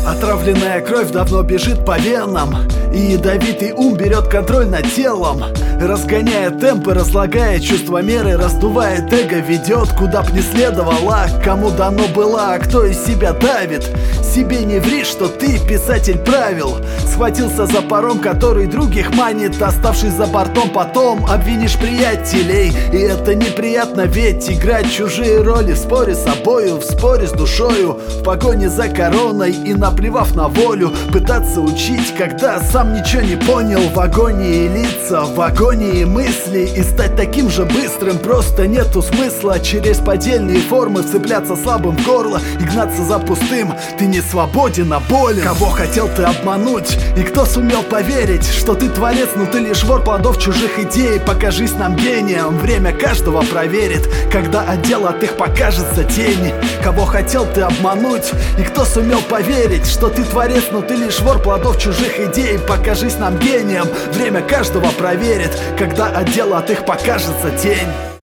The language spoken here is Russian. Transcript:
Отравленная кровь давно бежит по венам, и ядовитый ум берет контроль над телом, разгоняя темпы, разлагая чувства меры, раздувает эго, ведет куда б не следовало. Кому дано было, а кто из себя давит. Себе не ври, что ты писатель правил. Схватился за паром, который других манит, оставшись за бортом, потом обвинишь приятелей. И это неприятно, ведь играть чужие роли в споре с собою, в споре с душою, в погоне за короной и наплевав на волю, пытаться учить, когда сам ничего не понял. В агонии лица, в агонии мысли, и стать таким же быстрым просто нету смысла. Через поддельные формы вцепляться слабым в горло и гнаться за пустым. Ты не свободен, а болен. Кого хотел ты обмануть, и кто сумел поверить, что ты творец, но ты лишь вор плодов чужих идей. Покажись нам гением, время каждого проверит, когда от дел от их покажется тень. Кого хотел ты обмануть, и кто сумел поверить, что ты творец, но ты лишь вор плодов чужих идей. Покажись нам гением, время каждого проверит, когда от дел от их покажется тень.